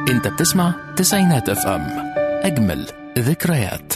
انت بتسمع تسعينات اف ام، اجمل ذكريات.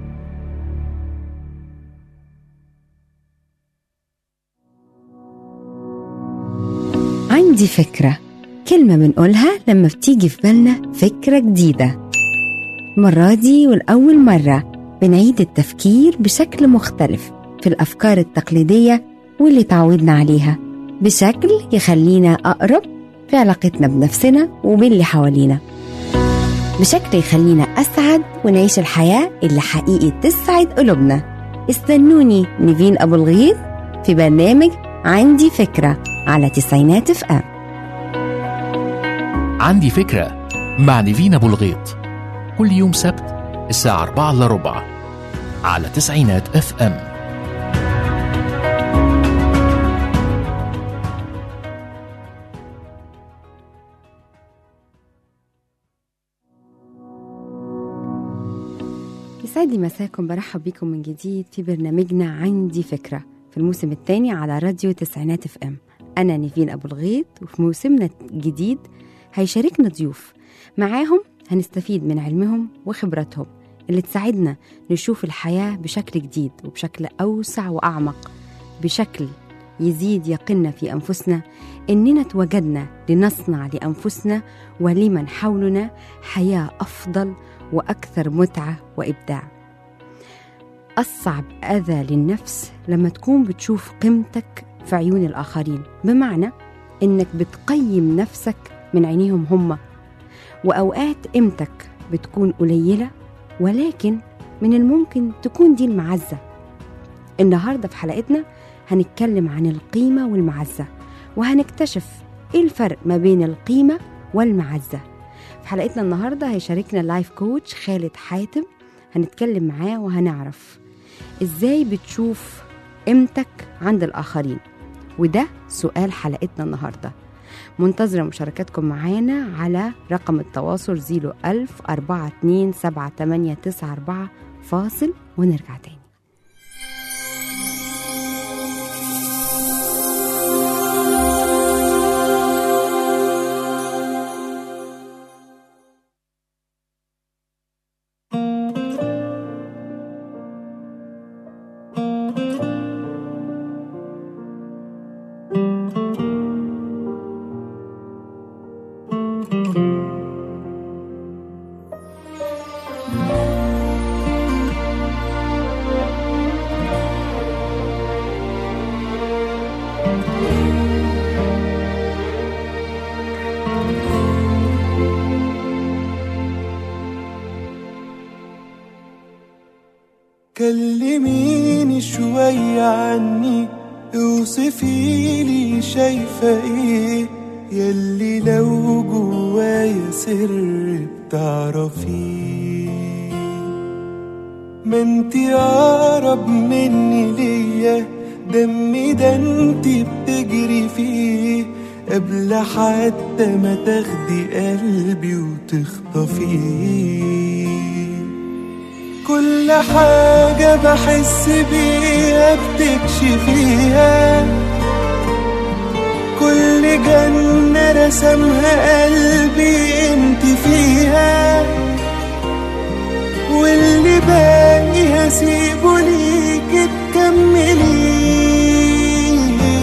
عندي فكرة، كلمة بنقولها لما بتيجي في بالنا فكرة جديدة. المرة دي والأول مرة بنعيد التفكير بشكل مختلف في الأفكار التقليدية واللي تعودنا عليها، بشكل يخلينا أقرب في علاقتنا بنفسنا وباللي حوالينا، بشكل يخلينا أسعد ونعيش الحياة اللي حقيقي تسعد قلوبنا. استنوني نيفين أبو الغيط في برنامج عندي فكرة على تسعينات اف ام. عندي فكرة مع نيفين أبو الغيط، كل يوم سبت الساعة 4:15 على تسعينات اف ام. يسعد لي مساكم، برحب بكم من جديد في برنامجنا عندي فكرة في الموسم الثاني على راديو تسعينات اف ام. أنا نيفين أبو الغيط، وفي موسمنا الجديد هيشاركنا ضيوف معاهم هنستفيد من علمهم وخبراتهم اللي تساعدنا نشوف الحياة بشكل جديد وبشكل أوسع وأعمق، بشكل يزيد يقيننا في أنفسنا إننا توجدنا لنصنع لأنفسنا ولمن حولنا حياة أفضل وأكثر متعة وإبداع. أصعب أذى للنفس لما تكون بتشوف قيمتك في عيون الآخرين، بمعنى إنك بتقيم نفسك من عينيهم هم، وأوقات قيمتك بتكون قليلة، ولكن من الممكن تكون دي المعزة. النهاردة في حلقتنا هنتكلم عن القيمة والمعزة، وهنكتشف إيه الفرق ما بين القيمة والمعزة. في حلقتنا النهاردة هيشاركنا اللايف كوتش خالد حاتم، هنتكلم معاه وهنعرف إزاي بتشوف قيمتك عند الآخرين، وده سؤال حلقتنا النهاردة. منتظرة مشاركاتكم معانا على رقم التواصل 010427894. فاصل ونرجع تاني. كلميني شوية عني، اوصفيلي شايفة ايه ياللي لو جوايا سر بتعرفيه. ما انتي اقرب مني ليا، دمي ده انتي بتجري فيه، قبل حتى ما تاخدي قلبي وتخطفيه. كل حاجة بحس بيها بتكشفيها، كل جنة رسمها قلبي انت فيها، واللي باقي هسيبه ليك تكمليه.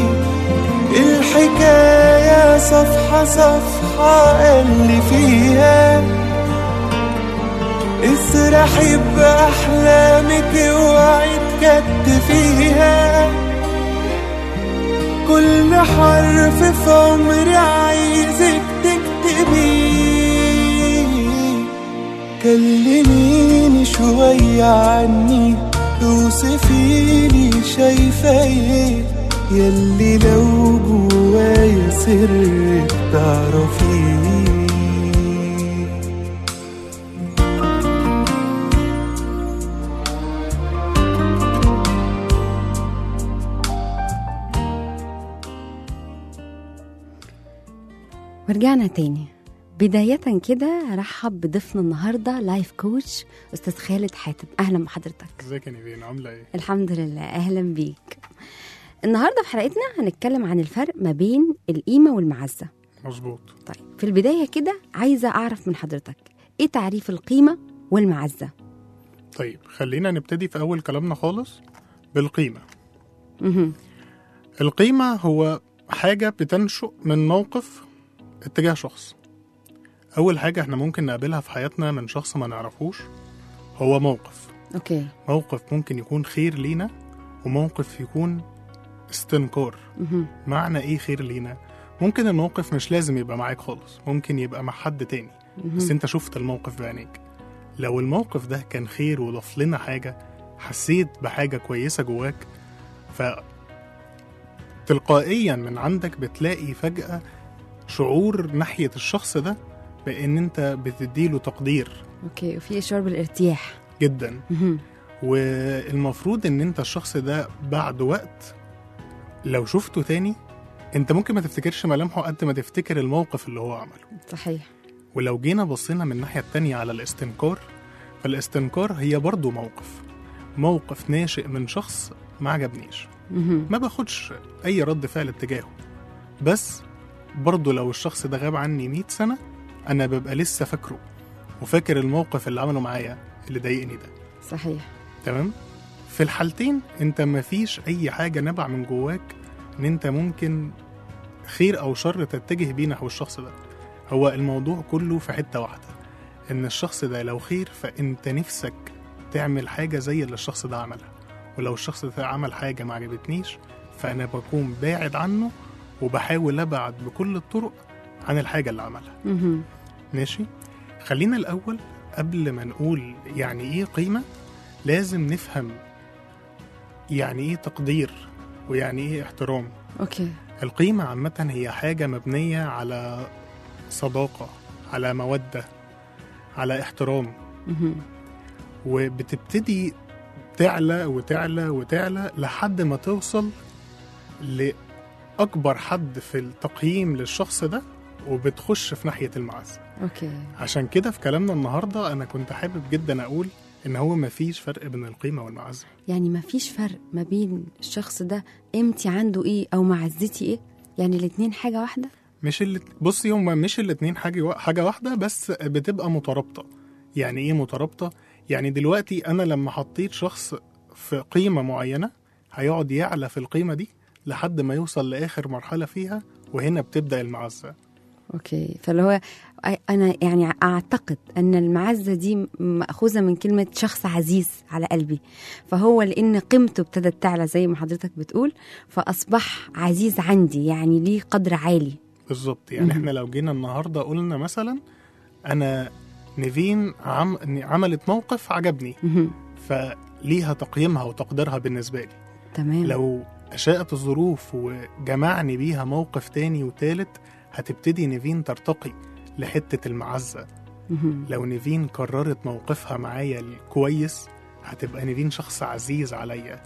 الحكاية صفحة صفحة اللي فيها، اسرحي بأحلامك اوعي تكتفيها. كل حرف في عمري عايزك تكتبيه. كلميني شوية عني، اوصفيلي شايفة ايه ياللي لو جوايا سر بتعرفيه. ورجعنا تاني. بداية كده رحب بضيفنا النهاردة لايف كوتش أستاذ خالد حاتم. أهلا بحضرتك. ازيك يا نيفين، عاملة ايه؟ الحمد لله، أهلا بيك. النهاردة في حلقتنا هنتكلم عن الفرق ما بين القيمة والمعزة. مظبوط. طيب في البداية كده عايزة أعرف من حضرتك إيه تعريف القيمة والمعزة؟ طيب خلينا نبتدي في أول كلامنا خالص بالقيمة. مهم. القيمة هو حاجة بتنشأ من موقف اتجاه شخص. أول حاجة احنا ممكن نقابلها في حياتنا من شخص ما نعرفوش هو موقف. أوكي. موقف ممكن يكون خير لينا وموقف يكون استنكار. مهم. معنى ايه خير لينا؟ ممكن الموقف مش لازم يبقى معاك خالص، ممكن يبقى مع حد تاني بس انت شفت الموقف بعينيك. لو الموقف ده كان خير وضاف لنا حاجة، حسيت بحاجة كويسة جواك، فتلقائيا من عندك بتلاقي فجأة شعور ناحية الشخص ده بأن انت بتديله تقدير. أوكي. وفي إشعار بالارتياح جدا. مهم. والمفروض ان انت الشخص ده بعد وقت لو شفته تاني انت ممكن ما تفتكرش ملامحه قد ما تفتكر الموقف اللي هو عمله. صحيح. ولو جينا بصينا من الناحية التانية على الاستنكار، فالاستنكار هي برضو موقف ناشئ من شخص ما عجبنيش، مهم. ما باخدش اي رد فعل اتجاهه، بس برضو لو الشخص ده غاب عني 100 سنة انا ببقى لسه فاكره وفاكر الموقف اللي عمله معايا اللي ضايقني ده. صحيح. تمام. في الحالتين انت مفيش اي حاجة نبع من جواك ان انت ممكن خير او شر تتجه بيه نحو الشخص ده. هو الموضوع كله في حتة واحدة، ان الشخص ده لو خير فانت نفسك تعمل حاجة زي اللي الشخص ده عملها، ولو الشخص ده عمل حاجة ما عجبتنيش فانا بكون باعد عنه وبحاول ابعد بكل الطرق عن الحاجة اللي عملها. مهم. ماشي. خلينا الاول قبل ما نقول يعني ايه قيمة لازم نفهم يعني ايه تقدير ويعني ايه احترام. أوكي. القيمة عامة هي حاجة مبنية على صداقة، على مودة، على احترام، مهم. وبتبتدي تعلى وتعلى وتعلى لحد ما توصل لأكبر حد في التقييم للشخص ده وبتخش في ناحية المعزة. أوكي. عشان كده في كلامنا النهاردة أنا كنت حابب جدا أقول إن هو مفيش فرق بين القيمة والمعزة. يعني ما فيش فرق ما بين الشخص ده قيمتي عنده إيه أو معزتي إيه؟ يعني الاتنين حاجة واحدة؟ مش بصي هما مش الاتنين حاجة واحدة، بس بتبقى مترابطة. يعني ايه مترابطة؟ يعني دلوقتي انا لما حطيت شخص في قيمة معينة هيقعد يعلى في القيمة دي لحد ما يوصل لآخر مرحلة فيها، وهنا بتبدأ المعزة. أوكي. فاللي هو أنا يعني أعتقد أن المعزة دي مأخوذة من كلمة شخص عزيز على قلبي، فهو لأن قيمته ابتدت تعلى زي ما حضرتك بتقول فأصبح عزيز عندي، يعني ليه قدر عالي. بالظبط. يعني احنا لو جينا النهاردة قلنا مثلا أنا نيفين عملت موقف عجبني فليها تقييمها وتقديرها بالنسبة لي. تمام. لو أشاءت الظروف وجمعني بيها موقف تاني وتالت هتبتدي نيفين ترتقي لحتة المعزة. لو نيفين قررت موقفها معايا كويس هتبقى نيفين شخص عزيز عليا،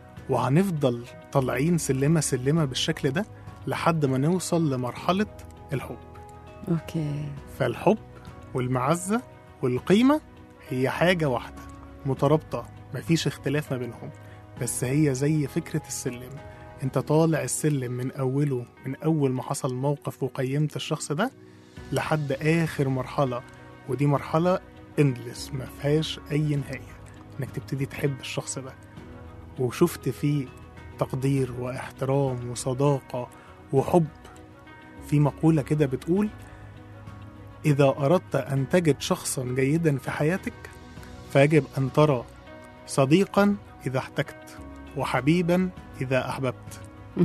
وهنفضل طالعين سلمة سلمة بالشكل ده لحد ما نوصل لمرحلة الحب. أوكي. فالحب والمعزة والقيمة هي حاجة واحدة مترابطة، مفيش اختلاف ما بينهم، بس هي زي فكرة السلم. انت طالع السلم من أوله، من أول ما حصل موقف وقيمت الشخص ده لحد آخر مرحلة، ودي مرحلة اندلس ما فيهاش أي نهاية، انك تبتدي تحب الشخص ده وشفت فيه تقدير واحترام وصداقة وحب. في مقولة كده بتقول إذا أردت أن تجد شخصا جيدا في حياتك فيجب أن ترى صديقا إذا احتجت وحبيبا إذا أحببت.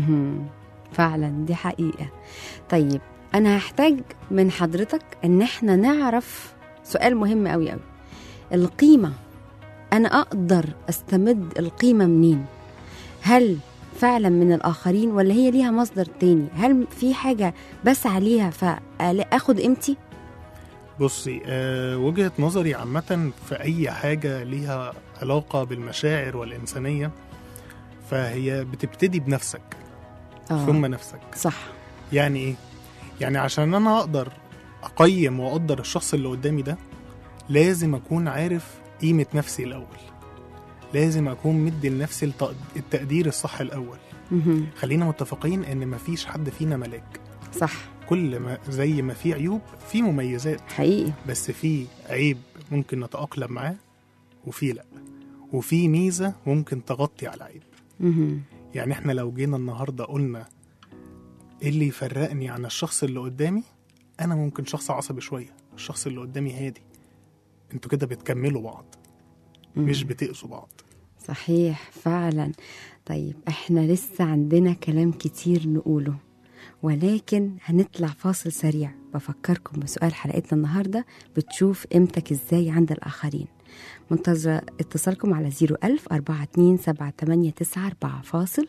فعلا دي حقيقة. طيب أنا هحتاج من حضرتك أن احنا نعرف سؤال مهم قوي قوي. القيمة أنا أقدر أستمد القيمة منين؟ هل فعلا من الآخرين ولا هي ليها مصدر تاني؟ هل في حاجة بس عليها فأخد قيمتي؟ بصي وجهة نظري عامة في أي حاجة ليها علاقة بالمشاعر والإنسانية فهي بتبتدي بنفسك ثم نفسك. صح. يعني إيه؟ يعني عشان أنا أقدر أقيم وأقدر الشخص اللي قدامي ده لازم أكون عارف قيمة نفسي الأول، لازم أكون مدي لنفسي التقدير الصح الأول. خلينا متفقين إن مفيش حد فينا ملاك. صح. كل ما زي ما في عيوب في مميزات، حقيقي. بس في عيب ممكن نتأقلم معاه وفي لأ، وفي ميزة ممكن تغطي على عيب. يعني احنا لو جينا النهاردة قلنا ايه اللي يفرقني عن الشخص اللي قدامي، انا ممكن شخص عصبي شوية، الشخص اللي قدامي هادي، انتوا كده بتكملوا بعض مش بتأذوا بعض. صحيح فعلا. طيب احنا لسه عندنا كلام كتير نقوله، ولكن هنطلع فاصل سريع. بفكركم بسؤال حلقتنا النهاردة، بتشوف قيمتك ازاي عند الآخرين؟ منتظرة اتصالكم على 010427894. فاصل.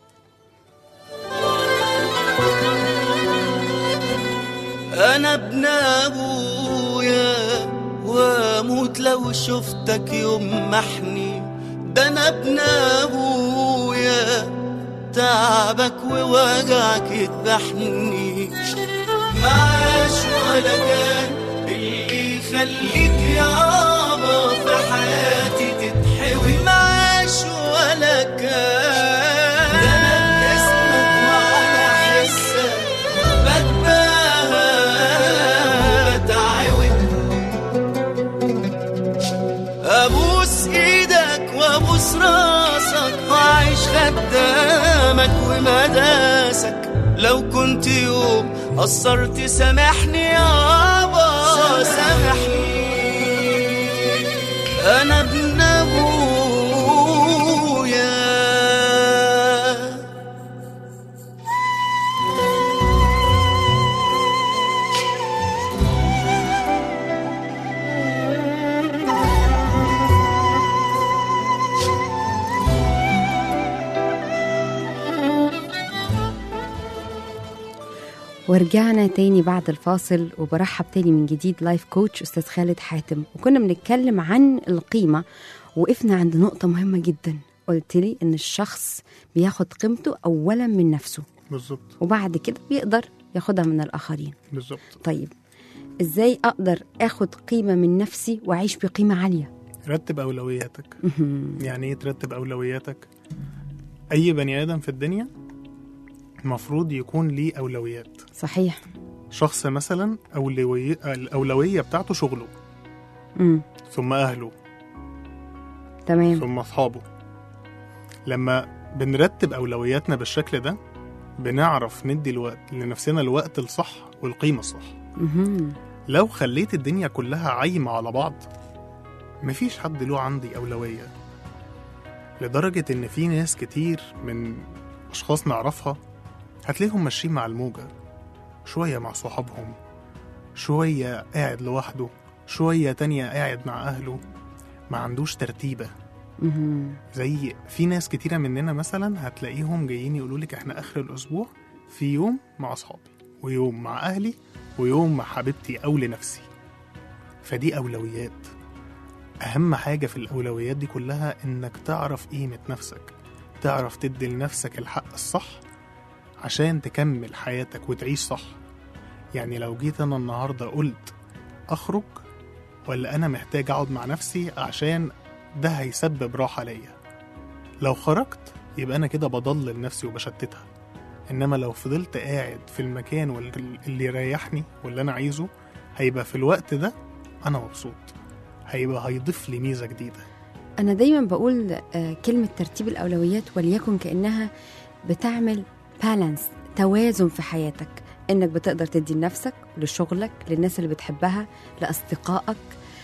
أنا ابن أبويا وأموت لو شفتك يوم محني، ده أنا ابن أبويا تعبك ووجعك يذبحني، معاش ولا كان اللي يخليك يابا في حياتي تتحوي، معاش ولا كان ده أنا باسمك وعلى حسك بتباهى وبتعود، أبوس إيدك وأبوس راسك وأعيش خدامك ومداسك، لو كنت يوم قصرت سامحني يابا سامحني، أنا ابن أبويا. ورجعنا تاني بعد الفاصل، وبرحب تاني من جديد لايف كوتش أستاذ خالد حاتم. وكنا بنتكلم عن القيمة، وقفنا عند نقطة مهمة جدا. قلت لي إن الشخص بياخد قيمته أولا من نفسه، بالظبط، وبعد كده بيقدر ياخدها من الآخرين. بالظبط. طيب إزاي أقدر أخد قيمة من نفسي وأعيش بقيمة عالية؟ رتب أولوياتك. يعني إيه ترتب أولوياتك؟ أي بني آدم في الدنيا المفروض يكون ليه أولويات. صحيح. شخص مثلا الأولوية بتاعته شغله، ثم أهله، تمام، ثم أصحابه. لما بنرتب أولوياتنا بالشكل ده بنعرف ندي الوقت لنفسنا، الوقت الصح والقيمة الصح. لو خليت الدنيا كلها عايمة على بعض مفيش حد له عندي أولوية، لدرجة إن في ناس كتير من أشخاص نعرفها هتلاقيهم ماشيين مع الموجة، شوية مع صحابهم، شوية قاعد لوحده، شوية تانية قاعد مع أهله، ما عندوش ترتيبة. زي في ناس كتيرة مننا مثلا هتلاقيهم جايين يقولولك احنا آخر الأسبوع في يوم مع أصحابي، ويوم مع أهلي، ويوم مع حبيبتي أو لنفسي. فدي أولويات. أهم حاجة في الأولويات دي كلها إنك تعرف قيمة نفسك، تعرف تدي لنفسك الحق الصح عشان تكمل حياتك وتعيش صح. يعني لو جيت أنا النهاردة قلت أخرج، ولا أنا محتاج أقعد مع نفسي عشان ده هيسبب راحة ليا، لو خرجت يبقى أنا كده بضلل نفسي وبشتتها. إنما لو فضلت قاعد في المكان اللي يريحني واللي أنا عايزه، هيبقى في الوقت ده أنا مبسوط، هيضيف لي ميزة جديدة. أنا دايما بقول كلمة ترتيب الأولويات وليكن كأنها بتعمل بالانس، توازن في حياتك، إنك بتقدر تدي لنفسك، لشغلك، للناس اللي بتحبها، لأصدقائك،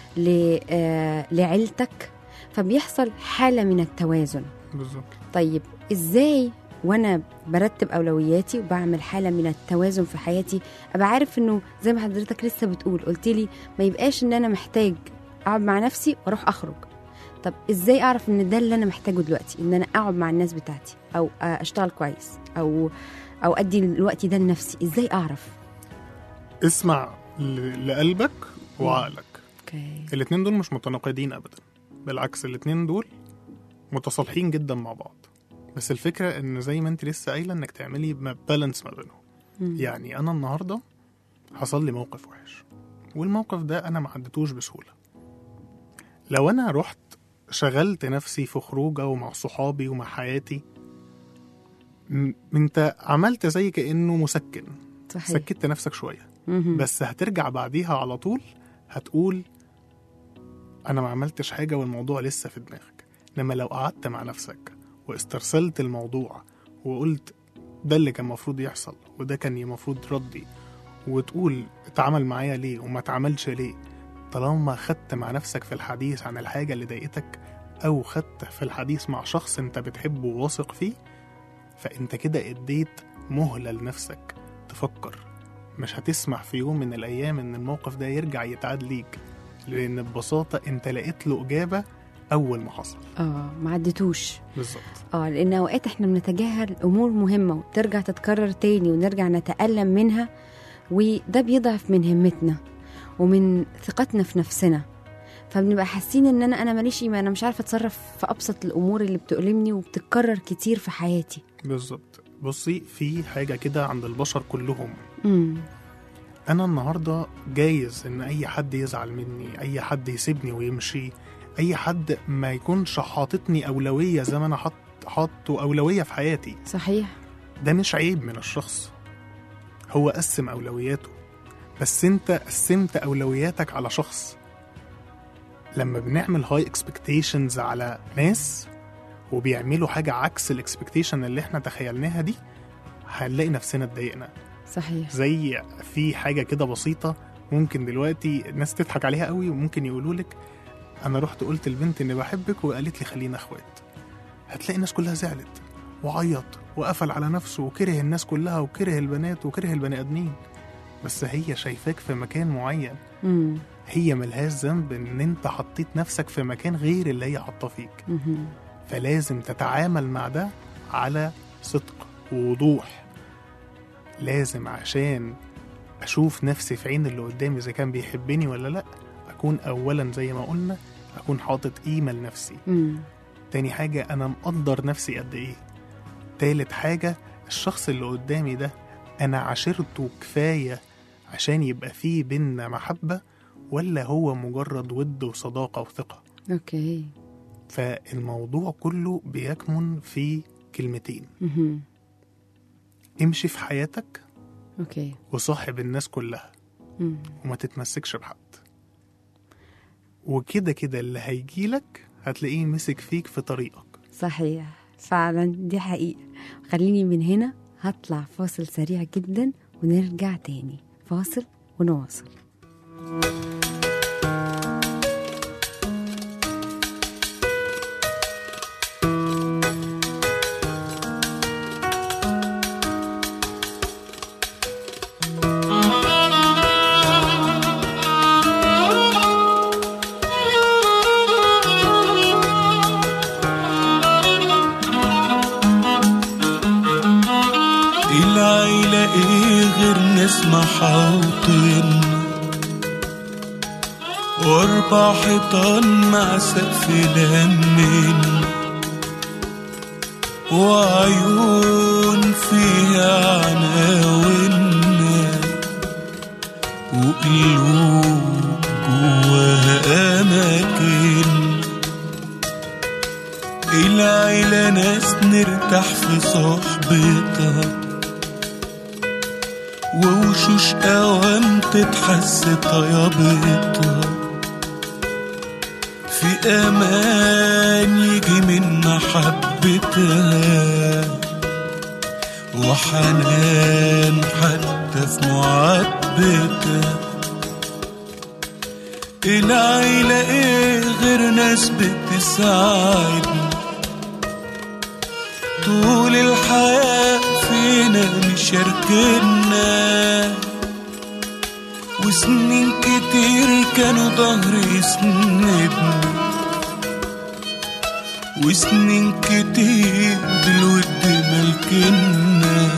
لعيلتك، فبيحصل حالة من التوازن. بالظبط. طيب إزاي وأنا برتب أولوياتي وبعمل حالة من التوازن في حياتي أبقى عارف إنه زي ما حضرتك لسه بتقول، قلت لي ما يبقاش إن أنا محتاج أقعد مع نفسي وأروح أخرج؟ طب إزاي أعرف إن ده اللي أنا محتاجه دلوقتي، إن أنا أقعد مع الناس بتاعتي، أو أشتغل كويس، أو أدي الوقت ده لنفسي؟ إزاي أعرف؟ اسمع لقلبك وعقلك. أوكي. الاتنين دول مش متناقضين أبدا، بالعكس الاتنين دول متصالحين جدا مع بعض. بس الفكرة إن زي ما أنت لسه قايلة إنك تعملي بالانس ما بينهم. يعني أنا النهاردة حصل لي موقف وحش، والموقف ده أنا ما عدتوش بسهولة. لو أنا رحت شغلت نفسي في خروجة ومع صحابي ومع حياتي، انت عملت زي كأنه مسكن، صحيح. سكت نفسك شوية، بس هترجع بعديها على طول هتقول أنا ما عملتش حاجة والموضوع لسه في دماغك. إنما لو قعدت مع نفسك واسترسلت الموضوع وقلت ده اللي كان مفروض يحصل وده كان المفروض ردي، وتقول اتعمل معايا ليه وما اتعملش ليه، طالما خدت مع نفسك في الحديث عن الحاجة اللي ضايقتك أو خدت في الحديث مع شخص انت بتحبه وواثق فيه، فانت كده اديت مهلة لنفسك تفكر. مش هتسمح في يوم من الأيام ان الموقف ده يرجع يتعاد ليك، لأن ببساطة انت لقيت له إجابة أول ما حصل. ما عدتوش بالظبط. لأن أوقات احنا بنتجاهل أمور مهمة وترجع تتكرر تاني ونرجع نتألم منها، وده بيضعف من همتنا ومن ثقتنا في نفسنا، فبنبقى حاسين ان انا ماليش قيمة، انا مش عارفة اتصرف في ابسط الامور اللي بتؤلمني وبتتكرر كتير في حياتي. بالظبط. بصي، في حاجة كده عند البشر كلهم. انا النهاردة جايز ان اي حد يزعل مني، اي حد يسيبني ويمشي، اي حد ما يكونش حاططني اولوية زي ما انا حاطه اولوية في حياتي. صحيح. ده مش عيب من الشخص، هو قسم اولوياته، بس انت قسمت اولوياتك على شخص. لما بنعمل هاي اكسبكتيشنز على ناس وبيعملوا حاجة عكس الاكسبكتيشن اللي احنا تخيلناها دي، هنلاقي نفسنا اتضايقنا. صحيح. زي في حاجة كده بسيطة ممكن دلوقتي الناس تضحك عليها قوي، وممكن يقولوا لك انا رحت قلت البنت اني بحبك وقالت لي خلينا اخوات. هتلاقي الناس كلها زعلت وعيط وقفل على نفسه وكره الناس كلها وكره البنات وكره البني ادمين، بس هي شايفاك في مكان معين. هي ملهاش ذنب ان انت حطيت نفسك في مكان غير اللي هي حاطه فيك. فلازم تتعامل مع ده على صدق ووضوح. لازم عشان اشوف نفسي في عين اللي قدامي اذا كان بيحبني ولا لا، اكون اولا زي ما قلنا اكون حاطط قيمه لنفسي. تاني حاجه انا مقدر نفسي قد ايه. تالت حاجه الشخص اللي قدامي ده انا عاشرته كفايه عشان يبقى فيه بينا محبه، ولا هو مجرد ود وصداقه وثقه. اوكي. فالموضوع كله بيكمن في كلمتين. امشي في حياتك. اوكي. وصاحب الناس كلها. وما تتمسكش بحد. وكده كده اللي هيجيلك هتلاقيه مسك فيك في طريقك. صحيح فعلا، دي حقيقة. خليني من هنا هطلع فاصل سريع جدا ونرجع تاني. فاصل ونواصل. العيلة ايه غير ناس محاوطين، واربع حيطان مع سقف لمين، وعيون فيها عناوين، وقلوب جواها أماكن. العيلة ناس نرتاح في صحبتها، ووشوش أوام تتحس طيابتها، في أمان يجي من محبتها، وحنان حتى في معاتبتها. العيلة ايه غير ناس بتساعدنا طول الحياة، فينا مشاركنا، وسنين كتير كانوا ظهري يسندنا، وسنين كتير بالود ملكنا.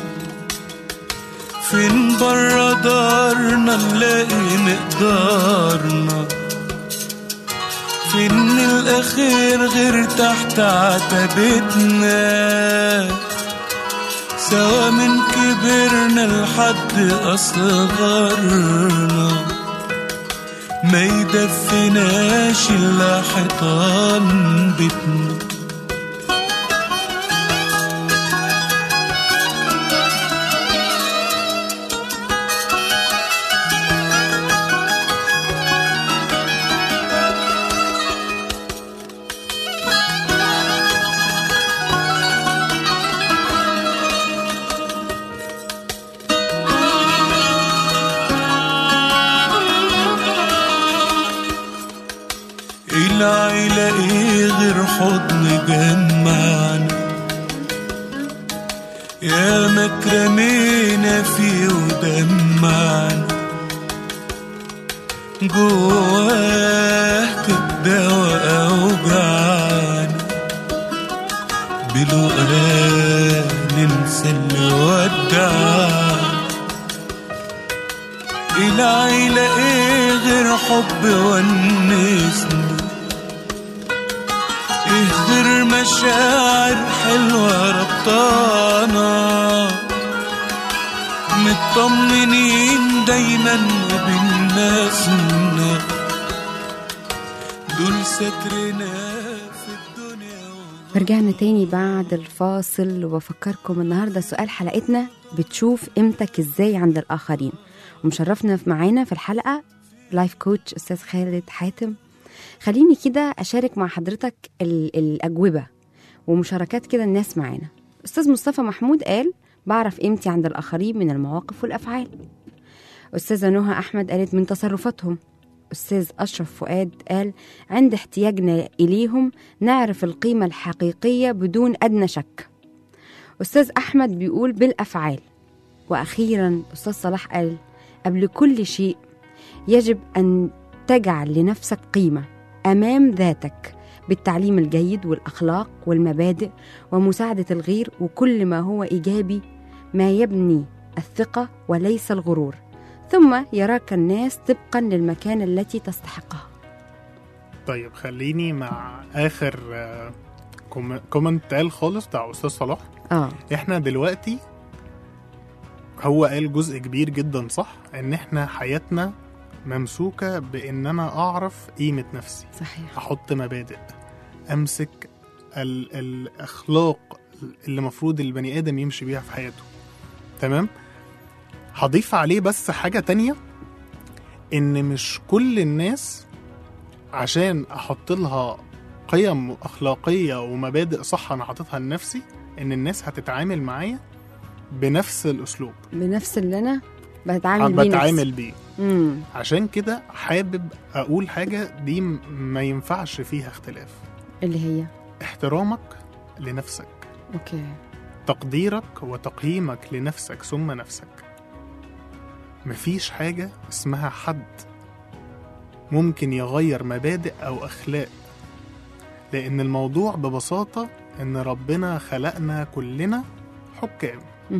فين برا دارنا نلاقي مقدارنا، فين الأخير غير تحت عتبتنا، سوا من كبرنا لحد أصغرنا، ما يدفناش إلا حيطان بيتنا. العيلة ايه غير حضن جمعنا، يا مكرمينا فيه ودمعنا، جواه تداوى أوجعنا، بلقاه ننسى اللي ودعنا. العيلة ايه غير حب ونسنا، ايه غير مشاعر حلوة ربطانا، مطمنين دايما بالناسنا، دول سترنا في الدنيا. رجعنا تاني بعد الفاصل، وبفكركم النهاردة سؤال حلقتنا: بتشوف قيمتك ازاي عند الآخرين؟ ومشرفنا معانا في الحلقة لايف كوتش أستاذ خالد حاتم. خليني كده أشارك مع حضرتك الأجوبة ومشاركات كده الناس معانا. أستاذ مصطفى محمود قال: بعرف قيمتي عند الآخرين من المواقف والأفعال. أستاذة نهى أحمد قالت: من تصرفاتهم. أستاذ أشرف فؤاد قال: عند احتياجنا إليهم نعرف القيمة الحقيقية بدون أدنى شك. أستاذ أحمد بيقول: بالأفعال. وأخيرا أستاذ صلاح قال: قبل كل شيء يجب أن تجعل لنفسك قيمة أمام ذاتك بالتعليم الجيد والأخلاق والمبادئ ومساعدة الغير، وكل ما هو إيجابي، ما يبني الثقة وليس الغرور، ثم يراك الناس طبقا للمكان التي تستحقها. طيب خليني مع آخر كومنت قال خالص بتاع أستاذ صلاح. إحنا دلوقتي هو قال جزء كبير جدا صح، إن إحنا حياتنا ممسوكة بإن أنا أعرف قيمة نفسي. صحيح. أحط مبادئ، أمسك الأخلاق اللي مفروض البني آدم يمشي بيها في حياته. تمام. هضيف عليه بس حاجة تانية، إن مش كل الناس عشان أحط لها قيم أخلاقية ومبادئ صح أنا حاططها لنفسي، إن الناس هتتعامل معايا بنفس الأسلوب، بنفس اللي أنا بتعامل بيه. عشان كده حابب أقول حاجة دي ما ينفعش فيها اختلاف، اللي هي احترامك لنفسك. أوكي. تقديرك وتقييمك لنفسك ثم نفسك. مفيش حاجة اسمها حد ممكن يغير مبادئ أو أخلاق، لأن الموضوع ببساطة إن ربنا خلقنا كلنا حكام.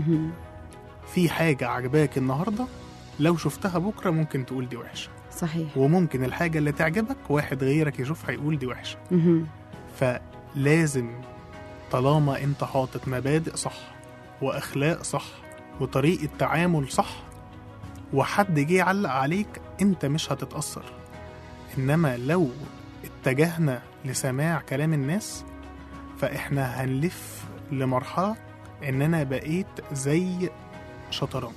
في حاجة عجباك النهاردة لو شفتها بكرة ممكن تقول دي وحشة. صحيح. وممكن الحاجة اللي تعجبك واحد غيرك يشوفها يقول دي وحشة. فلازم طالما انت حاطط مبادئ صح وأخلاق صح وطريقة تعامل صح، وحد جه يعلق عليك انت مش هتتأثر. انما لو اتجهنا لسماع كلام الناس فاحنا هنلف لمرحلة ان انا بقيت زي شطرنج،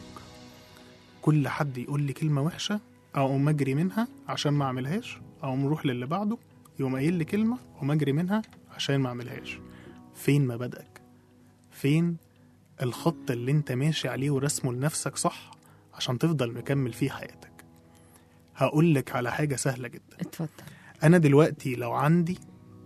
كل حد يقول لي كلمة وحشة او مجري منها عشان ما اعملهاش، او نروح للي بعده يوم قايل لي كلمة ومجري منها عشان ما اعملهاش. فين مبادئك؟ فين الخط اللي انت ماشي عليه ورسمه لنفسك صح عشان تفضل مكمل فيه حياتك؟ هقولك على حاجة سهلة جدا. اتفضل. أنا دلوقتي لو عندي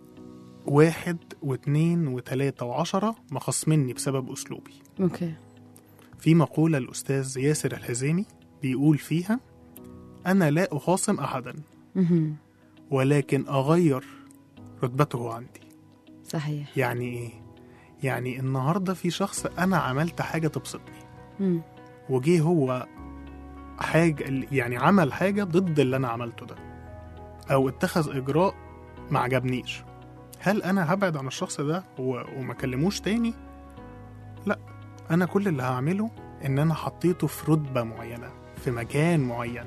1 و2 و3 و10 مخصمني بسبب أسلوبي. أوكي. في مقولة الأستاذ ياسر الحزيمي بيقول فيها: أنا لا أخاصم أحدا ولكن أغير رتبته عندي. صحيح. يعني إيه؟ يعني النهاردة في شخص أنا عملت حاجة تبسطني وجيه هو حاجة، يعني عمل حاجة ضد اللي أنا عملته ده، أو اتخذ إجراء ما عجبنيش. هل أنا هبعد عن الشخص ده وما كلموش تاني؟ لا، أنا كل اللي هعمله إن أنا حطيته في رتبة معينة في مكان معين،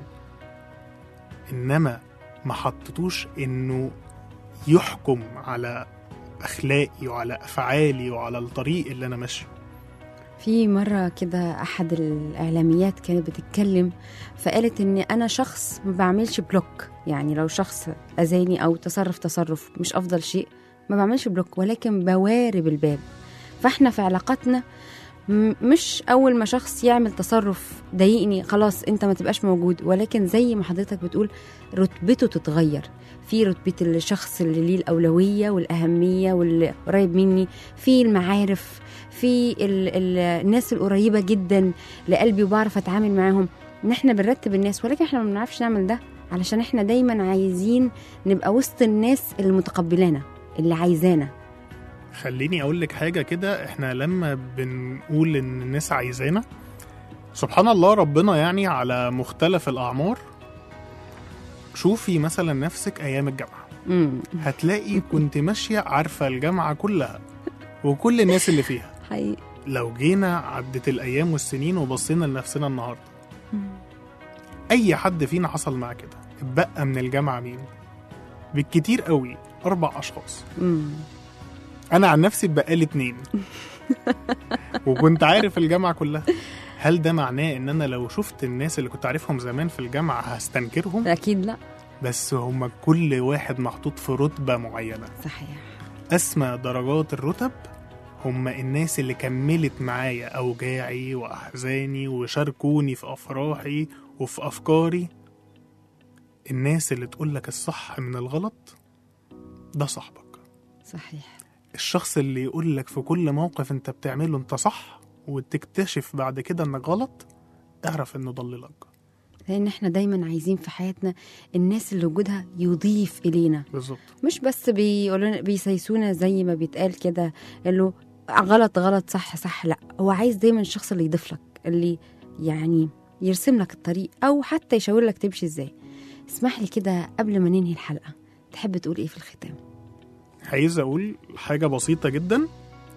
إنما ما حطيتوش إنه يحكم على أخلاقي وعلى أفعالي وعلى الطريق اللي أنا ماشي. في مرة كده أحد الإعلاميات كانت بتتكلم فقالت إن أنا شخص ما بعملش بلوك، يعني لو شخص أذاني أو تصرف مش أفضل شيء ما بعملش بلوك، ولكن بوارب الباب. فإحنا في علاقاتنا مش أول ما شخص يعمل تصرف ضايقني خلاص أنت ما تبقاش موجود، ولكن زي ما حضرتك بتقول رتبته تتغير، في رتبة الشخص اللي ليه الأولوية والأهمية واللي قريب مني، في المعارف، في الناس القريبة جدا لقلبي وبعرف أتعامل معاهم. إن إحنا بنرتب الناس، ولكن إحنا ما بنعرفش نعمل ده علشان إحنا دايما عايزين نبقى وسط الناس اللي متقبلانا اللي عايزانا. خليني أقول لك حاجة كده، إحنا لما بنقول إن الناس عايزانا، سبحان الله ربنا يعني على مختلف الأعمار. شوفي مثلا نفسك أيام الجامعة، هتلاقي كنت ماشية عارفة الجامعة كلها وكل الناس اللي فيها حقيقي. لو جينا عدت الأيام والسنين وبصينا لنفسنا النهاردة، أي حد فينا حصل معاه كده، اتبقى من الجامعة مين؟ بالكتير قوي 4 أشخاص. أنا عن نفسي بقالي 2 وكنت عارف الجامعة كلها. هل ده معناه إن أنا لو شفت الناس اللي كنت عارفهم زمان في الجامعة هستنكرهم؟ أكيد لا، بس هم كل واحد محطوط في رتبة معينة. صحيح. أسمى درجات الرتب هم الناس اللي كملت معايا أوجاعي وأحزاني وشاركوني في أفراحي وفي أفكاري. الناس اللي تقولك الصح من الغلط ده صاحبك. صحيح. الشخص اللي يقولك في كل موقف انت بتعمله انت صح وتكتشف بعد كده انك غلط، اعرف انه ضللك. لأن احنا دايما عايزين في حياتنا الناس اللي وجودها يضيف إلينا. بالظبط. مش بس بيسيسونا زي ما بيتقال كده اللي غلط غلط صح صح، لا، هو عايز دايما الشخص اللي يضيف لك، اللي يعني يرسم لك الطريق أو حتى يشاور لك تمشي ازاي. اسمح لي كده قبل ما ننهي الحلقة، تحب تقول ايه في الختام؟ عايز أقول حاجة بسيطة جدا،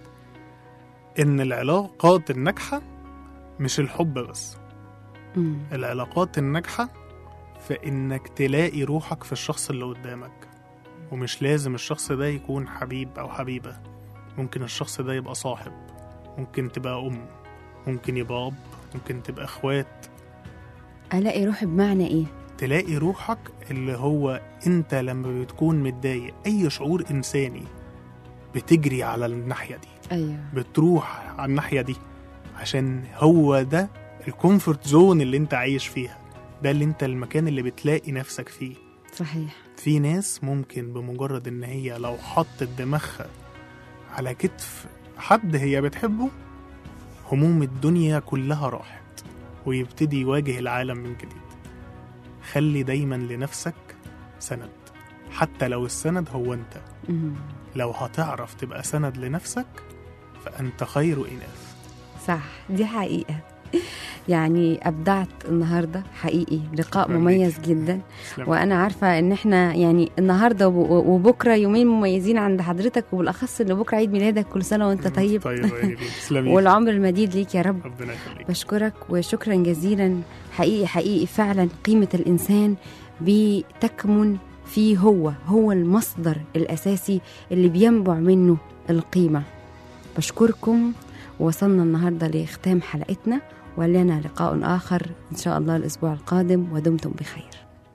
إن العلاقات الناجحة مش الحب بس. العلاقات الناجحة في إنك تلاقي روحك في الشخص اللي قدامك، ومش لازم الشخص ده يكون حبيب أو حبيبة. ممكن الشخص ده يبقى صاحب، ممكن تبقى أم، ممكن يبقى أب، ممكن تبقى أخوات. ألاقي روحي بمعنى إيه؟ تلاقي روحك اللي هو أنت لما بتكون متضايق، أي شعور إنساني بتجري على الناحية دي. أيوة. بتروح على الناحية دي عشان هو ده الكومفورت زون اللي انت عايش فيها، ده اللي انت المكان اللي بتلاقي نفسك فيه. صحيح. في ناس ممكن بمجرد ان هي لو حطت دماغها على كتف حد هي بتحبه، هموم الدنيا كلها راحت ويبتدي يواجه العالم من جديد. خلي دايما لنفسك سند، حتى لو السند هو انت. لو هتعرف تبقى سند لنفسك فأنت خير إناث. صح، دي حقيقة. يعني أبدعت النهاردة حقيقي، لقاء مميز جدا. وأنا عارفة إن إحنا يعني النهاردة وبكرة يومين مميزين عند حضرتك، وبالأخص إن بكرة عيد ميلادك. كل سنة وأنت طيب. والعمر المديد ليك يا رب. ربنا يخليك. بشكرك وشكرا جزيلا. حقيقي حقيقي فعلا قيمة الإنسان بتكمن فيه، هو المصدر الأساسي اللي بينبع منه القيمة. بشكركم، ووصلنا النهاردة لختام حلقتنا، ولنا لقاء آخر إن شاء الله الأسبوع القادم، ودمتم بخير.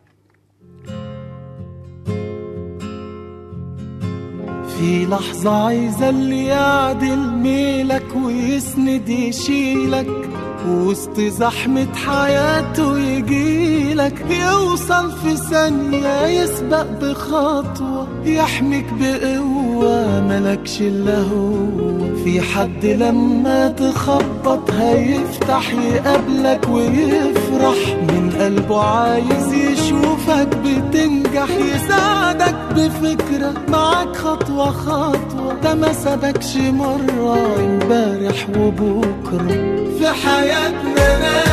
في لحظة عايزة اللي يعدل ميلك ويسند يشيلك وسط زحمة حياته، يجيلك يوصل في ثانية، يسبق بخطوة، يحميك بقوة ملكش إلا هو. في حد لما تخبط هيفتح يقابلك ويفرح من قلبه، عايز يشوفك بتنجح، يساعدك بفكرة معاك خطوة خطوة. ده ما سابكش مرة امبارح وبكرة في حياتنا.